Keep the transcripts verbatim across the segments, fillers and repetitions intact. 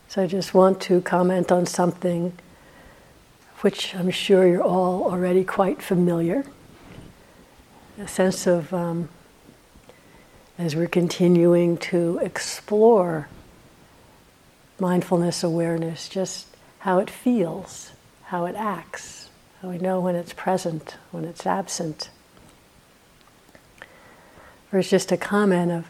So I just want to comment on something which I'm sure you're all already quite familiar. A sense of, um, as we're continuing to explore mindfulness awareness, just how it feels, how it acts, how we know when it's present, when it's absent. There's just a comment of,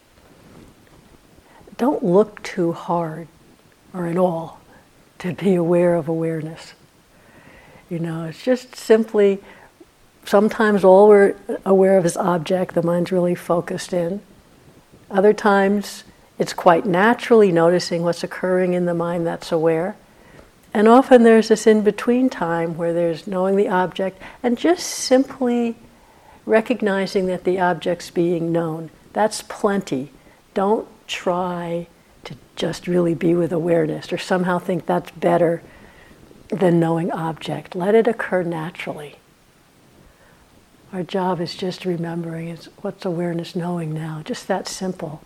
don't look too hard or at all to be aware of awareness. You know, it's just simply, sometimes all we're aware of is object, the mind's really focused in. Other times, it's quite naturally noticing what's occurring in the mind that's aware. And often there's this in-between time where there's knowing the object and just simply recognizing that the object's being known. That's plenty. Don't try to just really be with awareness or somehow think that's better than knowing object. Let it occur naturally. Our job is just remembering is what's awareness knowing now, just that simple.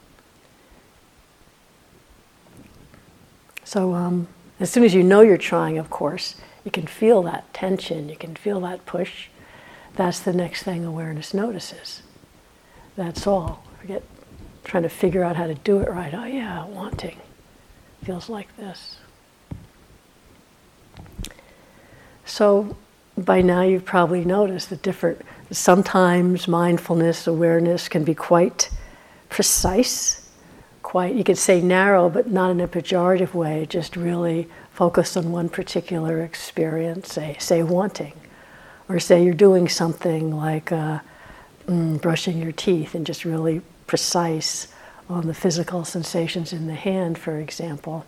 So um, as soon as you know you're trying, of course, you can feel that tension, you can feel that push. That's the next thing awareness notices. That's all. Forget trying to figure out how to do it right. Oh yeah, wanting. Feels like this. So by now you've probably noticed the different, sometimes mindfulness, awareness can be quite precise, quite, you could say narrow, but not in a pejorative way, just really focused on one particular experience, say, say wanting. Or say you're doing something like uh, mm, brushing your teeth and just really precise on the physical sensations in the hand, for example.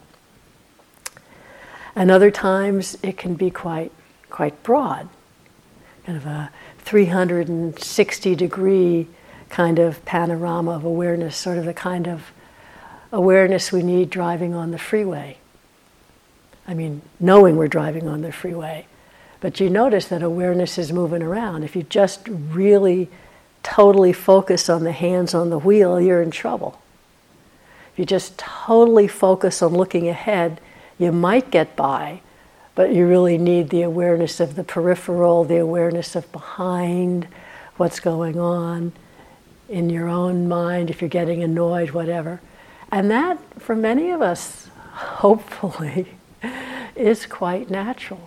And other times it can be quite quite broad, kind of a three hundred sixty degree kind of panorama of awareness, sort of the kind of awareness we need driving on the freeway. I mean, knowing we're driving on the freeway. But you notice that awareness is moving around. If you just really totally focus on the hands on the wheel, you're in trouble. If you just totally focus on looking ahead, you might get by, but you really need the awareness of the peripheral, the awareness of behind, what's going on in your own mind, if you're getting annoyed, whatever. And that, for many of us, hopefully, is quite natural.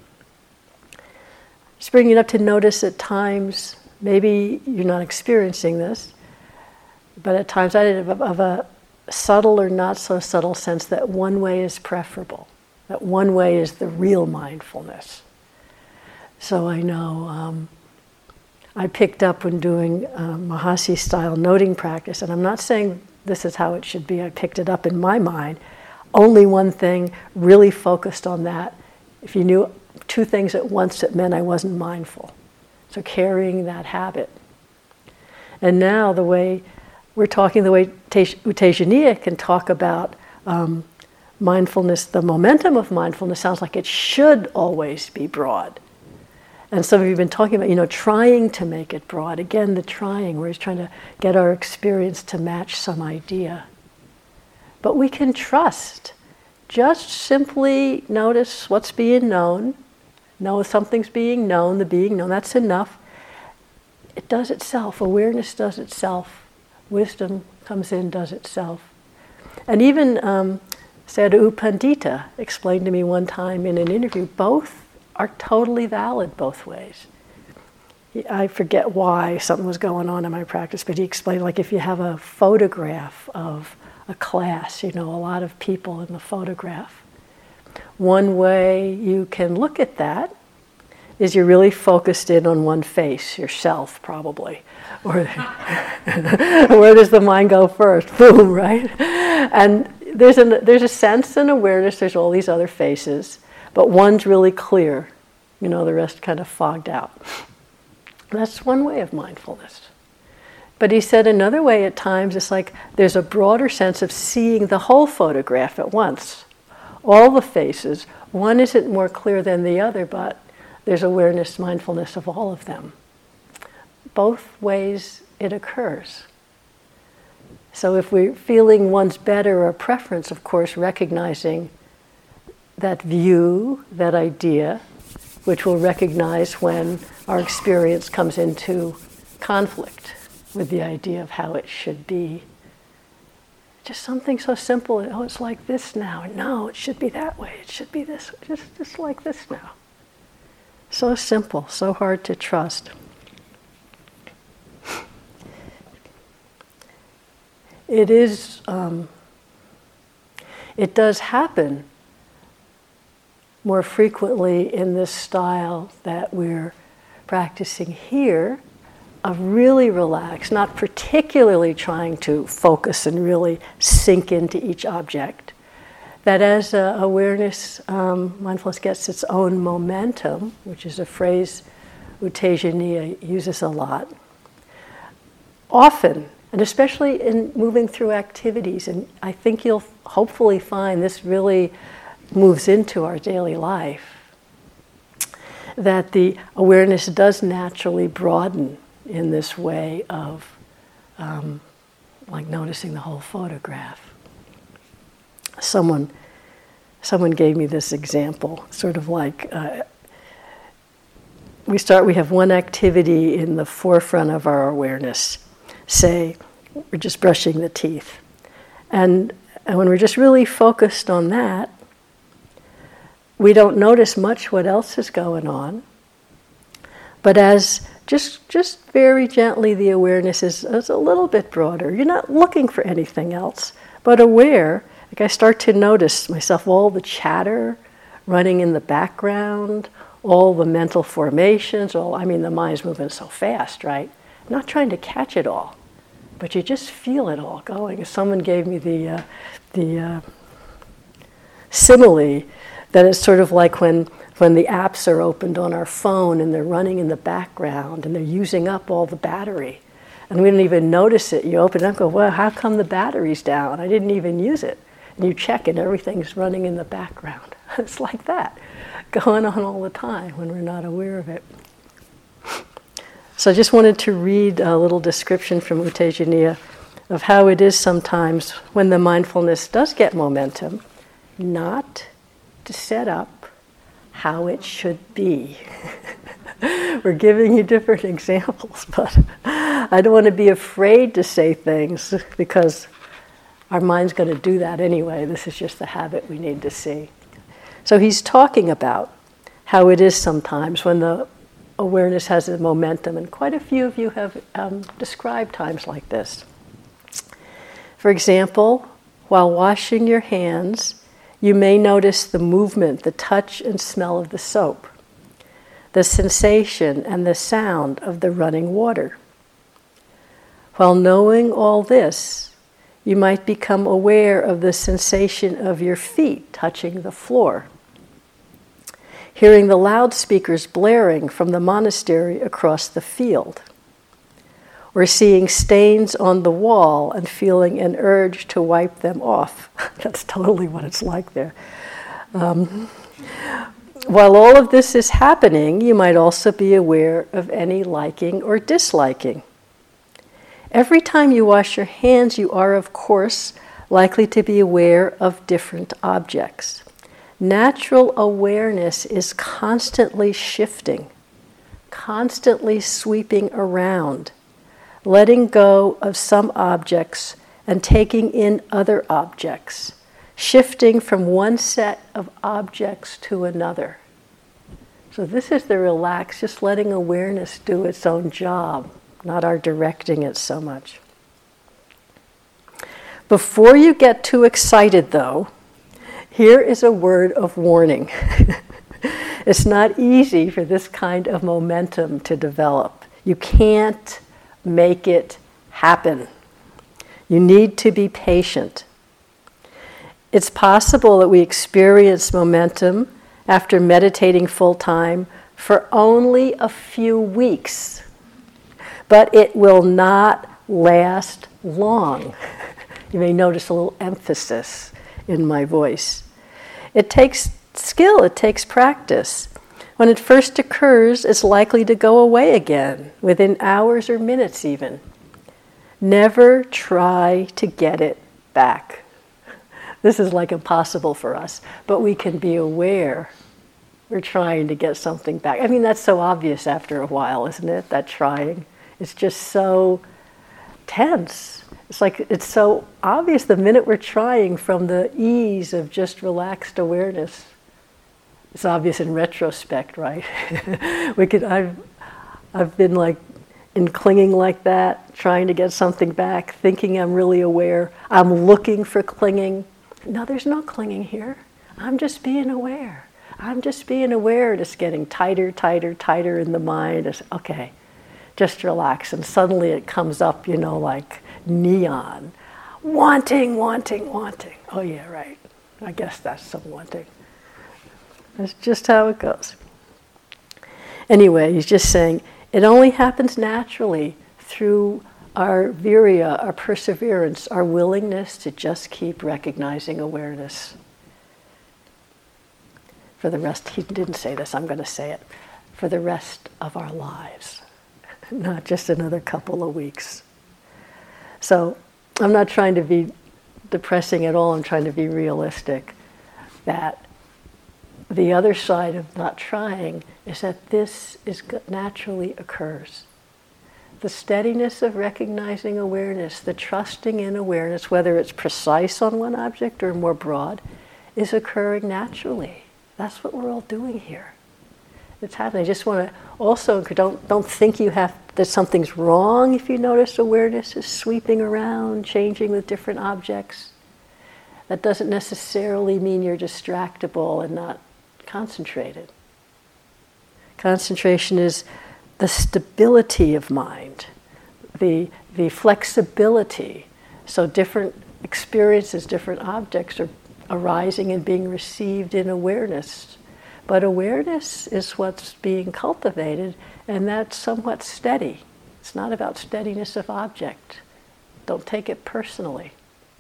Just bringing it up to notice at times, maybe you're not experiencing this, but at times I did of, of a subtle or not so subtle sense that one way is preferable. That one way is the real mindfulness. So I know um, I picked up when doing uh, Mahasi-style noting practice, and I'm not saying this is how it should be, I picked it up in my mind. Only one thing, really focused on that. If you knew two things at once, it meant I wasn't mindful. So carrying that habit. And now the way we're talking, the way U Tejaniya can talk about um, mindfulness, the momentum of mindfulness sounds like it should always be broad. And some of you have been talking about, you know, trying to make it broad. Again, the trying, where he's trying to get our experience to match some idea. But we can trust. Just simply notice what's being known. Know something's being known, the being known, that's enough. It does itself. Awareness does itself. Wisdom comes in, does itself. And even um, Sadhu Pandita explained to me one time in an interview, both are totally valid both ways. He, I forget why something was going on in my practice, but he explained, like if you have a photograph of a class, you know, a lot of people in the photograph. One way you can look at that is you're really focused in on one face, yourself probably. Or where does the mind go first? Boom, right? And there's, an, there's a sense and awareness, there's all these other faces, but one's really clear. You know, the rest kind of fogged out. That's one way of mindfulness. But he said another way at times, it's like there's a broader sense of seeing the whole photograph at once. All the faces. One isn't more clear than the other, but there's awareness, mindfulness of all of them. Both ways it occurs. So if we're feeling one's better or preference, of course, recognizing that view, that idea, which we'll recognize when our experience comes into conflict with the idea of how it should be. Just something so simple, oh, it's like this now. No, it should be that way. It should be this, just, just like this now. So simple, so hard to trust. It is, um, it does happen more frequently in this style that we're practicing here, of really relaxed, not particularly trying to focus and really sink into each object. That as uh, awareness, um, mindfulness gets its own momentum, which is a phrase U Tejaniya uses a lot, often, and especially in moving through activities, and I think you'll hopefully find this really moves into our daily life, that the awareness does naturally broaden in this way of um, like noticing the whole photograph. Someone, someone gave me this example, sort of like uh, we start, we have one activity in the forefront of our awareness. Say, we're just brushing the teeth. And, and when we're just really focused on that, we don't notice much what else is going on. But as just just very gently the awareness is, is a little bit broader. You're not looking for anything else, but aware. Like I start to notice myself, all the chatter running in the background, all the mental formations, all, I mean, the mind's moving so fast, right? I'm not trying to catch it all, but you just feel it all going. Someone gave me the, uh, the uh, simile that it's sort of like when, when the apps are opened on our phone and they're running in the background and they're using up all the battery. And we don't even notice it. You open it up and go, well, how come the battery's down? I didn't even use it. And you check and everything's running in the background. It's like that, going on all the time when we're not aware of it. So I just wanted to read a little description from U Tejaniya of how it is sometimes when the mindfulness does get momentum, not to set up how it should be. We're giving you different examples, but I don't want to be afraid to say things because our mind's going to do that anyway. This is just the habit we need to see. So he's talking about how it is sometimes when the awareness has a momentum, and quite a few of you have um, described times like this. For example, while washing your hands, you may notice the movement, the touch and smell of the soap, the sensation and the sound of the running water. While knowing all this, you might become aware of the sensation of your feet touching the floor, hearing the loudspeakers blaring from the monastery across the field, or seeing stains on the wall and feeling an urge to wipe them off. That's totally what it's like there. Um, while all of this is happening, you might also be aware of any liking or disliking. Every time you wash your hands, you are, of course, likely to be aware of different objects. Natural awareness is constantly shifting, constantly sweeping around, letting go of some objects and taking in other objects, shifting from one set of objects to another. So this is the relaxed, just letting awareness do its own job, not our directing it so much. Before you get too excited, though, here is a word of warning. It's not easy for this kind of momentum to develop. You can't make it happen. You need to be patient. It's possible that we experience momentum after meditating full time for only a few weeks, but it will not last long. You may notice a little emphasis in my voice. It takes skill, it takes practice. When it first occurs, it's likely to go away again, within hours or minutes even. Never try to get it back. This is like impossible for us, but we can be aware we're trying to get something back. I mean, that's so obvious after a while, isn't it? That trying. It's just so tense. It's like it's so obvious the minute we're trying from the ease of just relaxed awareness. It's obvious in retrospect, right? we could. I've, I've been like in clinging like that, trying to get something back, thinking I'm really aware. I'm looking for clinging. No, there's no clinging here. I'm just being aware. I'm just being aware. Just getting tighter, tighter, tighter in the mind. It's, okay, just relax, and suddenly it comes up, you know, like neon, wanting, wanting, wanting. Oh yeah, right. I guess that's some wanting. That's just how it goes. Anyway, he's just saying it only happens naturally through our virya, our perseverance, our willingness to just keep recognizing awareness. For the rest, he didn't say this, I'm going to say it, for the rest of our lives, not just another couple of weeks. So I'm not trying to be depressing at all, I'm trying to be realistic, that the other side of not trying is that this is naturally occurs. The steadiness of recognizing awareness, the trusting in awareness, whether it's precise on one object or more broad, is occurring naturally. That's what we're all doing here. It's happening. I just want to also, don't, don't think you have, that something's wrong if you notice awareness is sweeping around, changing with different objects. That doesn't necessarily mean you're distractible and not concentrated. Concentration is the stability of mind, the, the flexibility. So different experiences, different objects are arising and being received in awareness. But awareness is what's being cultivated, and that's somewhat steady. It's not about steadiness of object. Don't take it personally.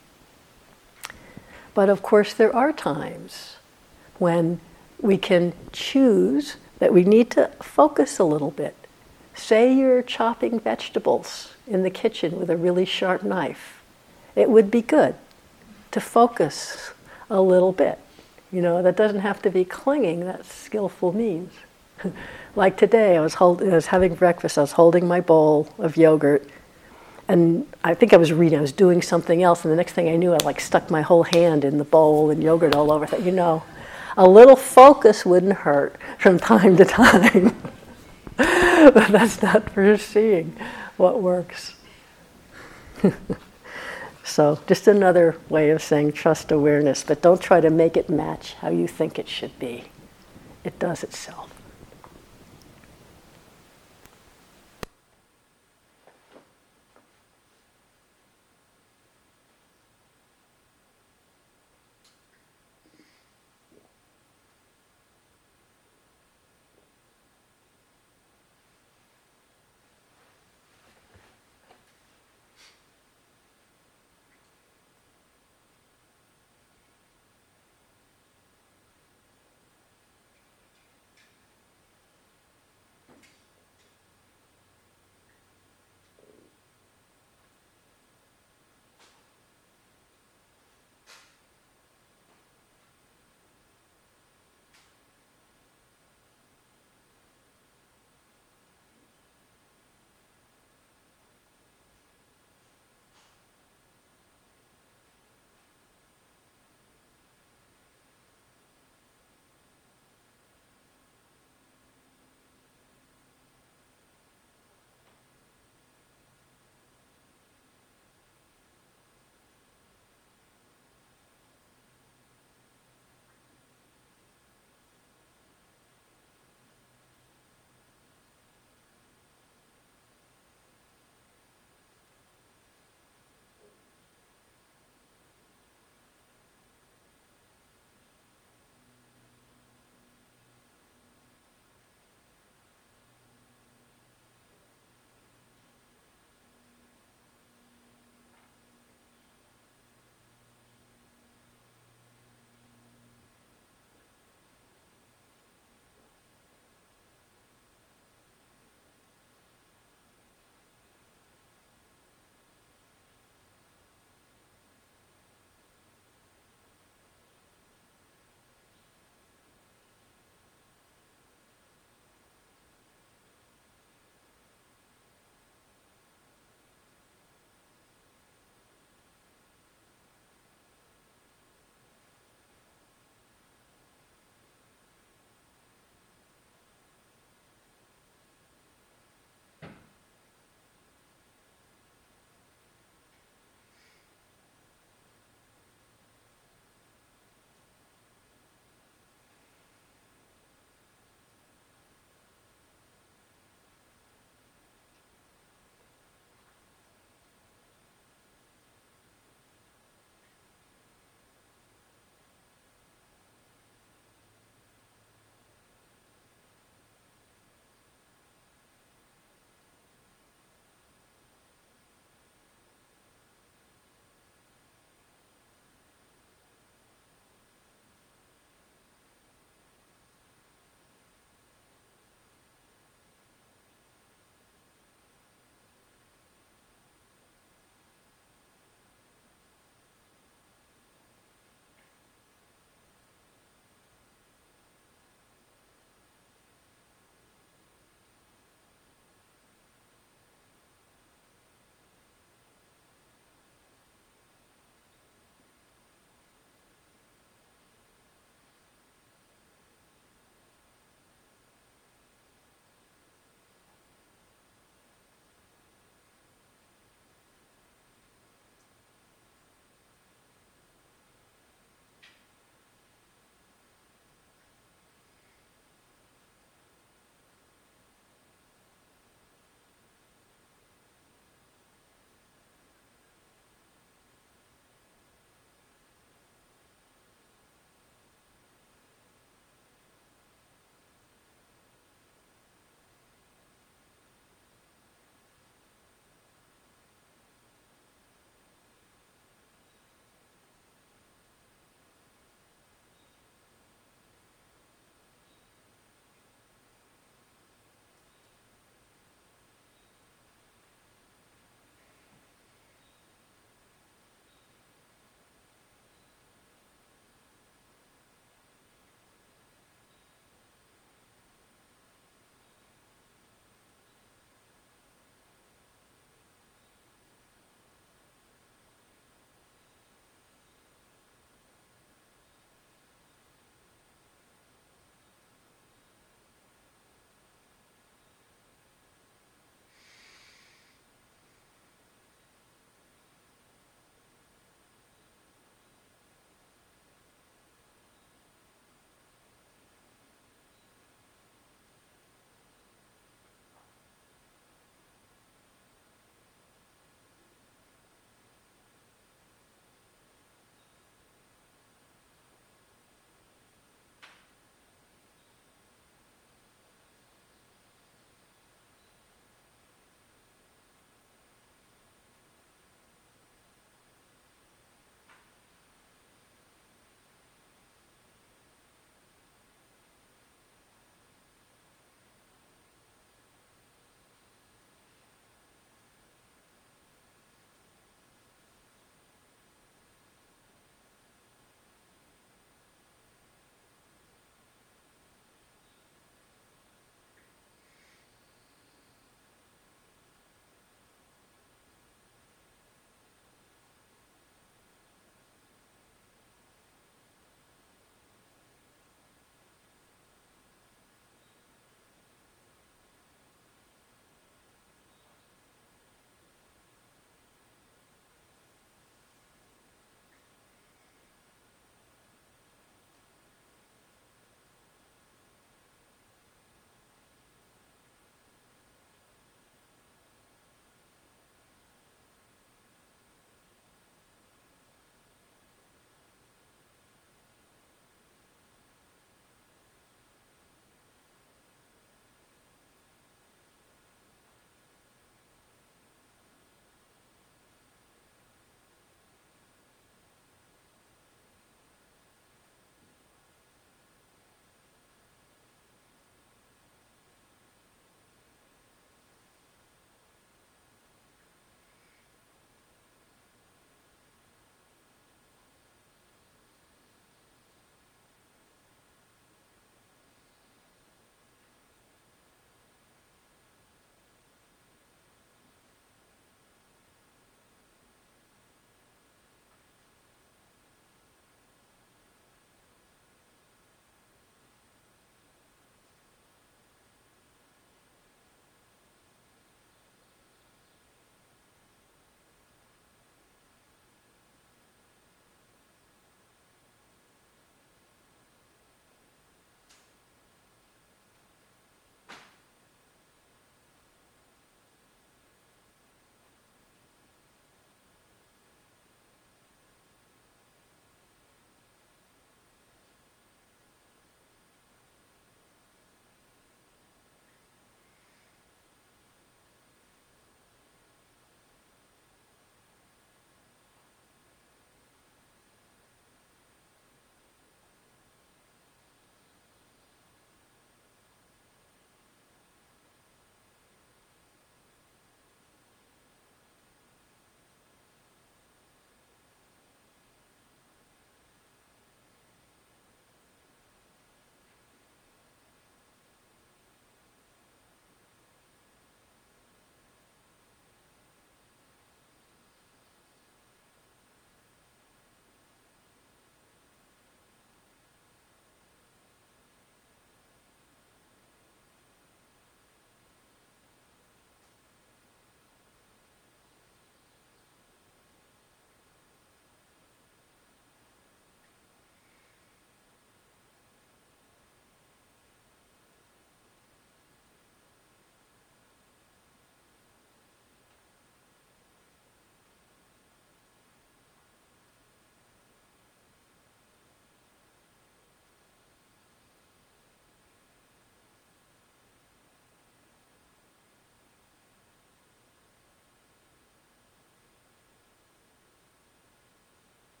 But of course there are times when we can choose that we need to focus a little bit. Say you're chopping vegetables in the kitchen with a really sharp knife. It would be good to focus a little bit. You know, that doesn't have to be clinging, that's skillful means. Like today, I was, hold, I was having breakfast, I was holding my bowl of yogurt, and I think I was reading, I was doing something else, and the next thing I knew, I like stuck my whole hand in the bowl and yogurt all over. I thought, you know, a little focus wouldn't hurt from time to time. But that's not foreseeing what works. So just another way of saying trust awareness, but don't try to make it match how you think it should be. It does itself.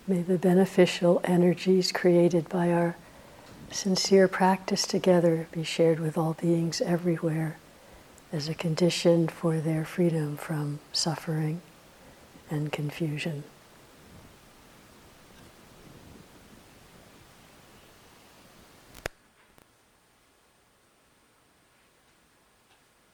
May the beneficial energies created by our sincere practice together be shared with all beings everywhere as a condition for their freedom from suffering and confusion.